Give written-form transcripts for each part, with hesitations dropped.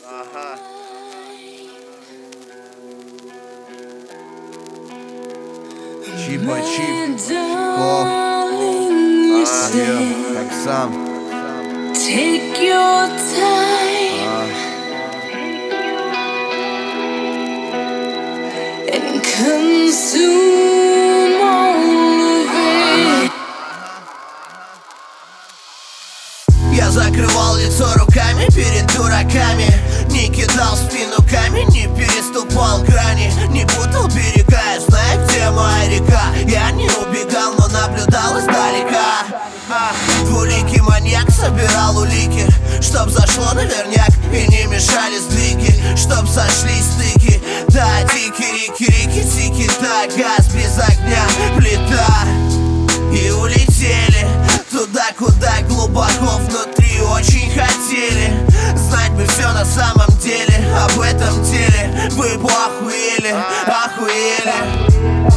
Чипа-чип, как сам. Take your time and consume all of it. Я закрывал лицо руками перед дураками, не кидал в спину камень, не переступал грани, не путал берега, я знаю, где моя река. Я не убегал, но наблюдал издалека. Двуликий маньяк собирал улики, чтоб зашло наверняк и не мешали сдвиги, чтоб сошлись стыки. Да, тики-рики-рики-тики, да, газ без огня, плита. И улетели туда, куда глубоко внутри очень хотели. Знать бы все на самом деле, об этом теле вы бы охуели, охуели.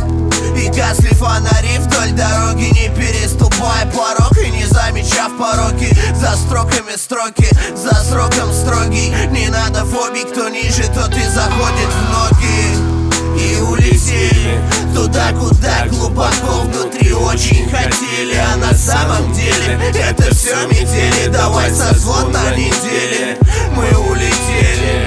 И гасли фонари вдоль дороги, не переступая порог и не замечав пороки. За строками строки, за сроком строгий. Не надо фобий, кто ниже, тот и заходит в ноги. И улетели туда, куда глубоко внутри очень хотели. А на самом деле это все метели. Давай созвон на неделе. Мы улетели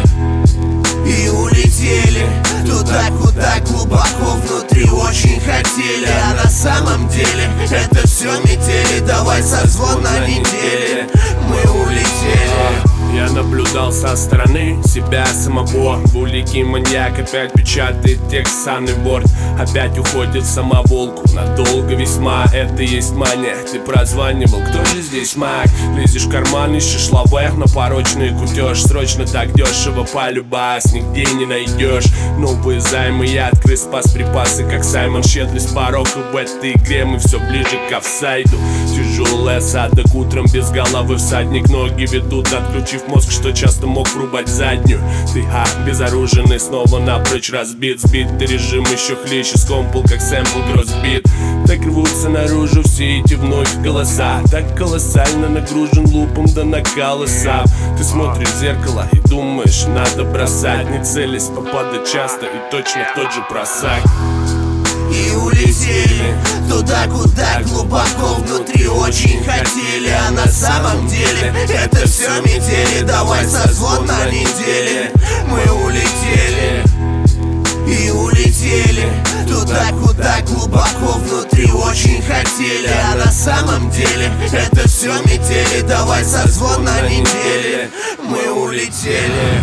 и улетели туда, куда глубоко внутри очень хотели. А на самом деле это все метели. Давай созвон на неделе. Мы улетели. Я наблюдал со стороны себя самого. Двуликий маньяк опять печатает текст, санный борт. Опять уходит в самоволку, надолго весьма. Это есть мания, ты прозванивал, кто же здесь маг? Лезешь в карман, ищешь лавэх на порочный кутеж. Срочно так дешево полюбас, нигде не найдешь. Новые займы, я открыл спас припасы, как Саймон Щедрый с пороков. В этой игре мы все ближе к офсайду. Тяжелый осадок, утром без головы всадник. Ноги ведут, отключив мозг, что часто мог врубать заднюю. Ты безоруженный, снова напрочь разбит. Сбитый режим еще хлеще, скомпл, как сэмпл гроссбит. Так рвутся наружу все эти вновь голоса. Так колоссально нагружен лупом до накала сап. Ты смотришь в зеркало и думаешь, надо бросать. Не целясь, попадать часто и точно в тот же просак. И улетели туда, куда глубоко внутри очень хотели. А на самом деле это все метели. Давай созвон на неделе. Мы улетели и улетели туда, куда глубоко внутри очень хотели. А на самом деле это все метели. Давай созвон на неделе. Мы улетели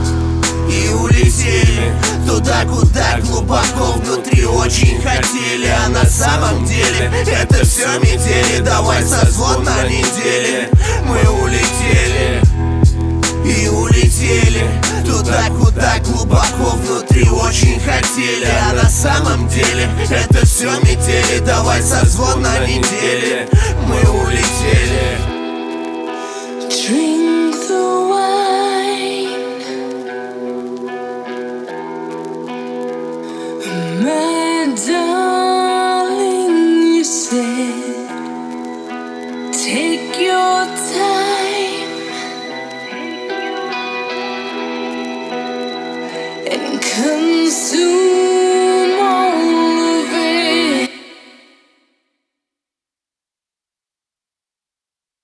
и улетели туда, куда глубоко внутри очень хотели. А на самом деле это все метели. Давай созвон на неделе. Мы улетели и улетели туда, куда глубоко внутри очень хотели. А на самом деле это все метели. Давай созвон на неделе. Мы улетели.